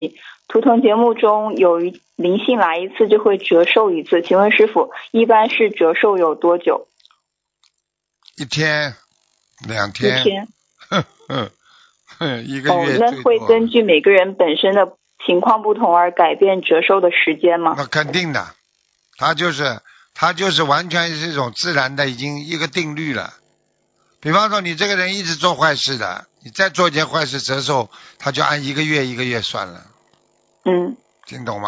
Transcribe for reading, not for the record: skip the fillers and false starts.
图腾节目中有灵性来一次就会折寿一次，请问师傅，一般是折寿有多久 ？1天、2天。 ？1天。 1个月最多。 那会根据每个人本身的情况不同而改变折寿的时间吗？ 那肯定的，它就是完全是一种自然的，已经一个定律了。比方说你这个人一直做坏事的，你再做一件坏事折寿，他就按1个月1个月算了。 嗯， 听懂吗？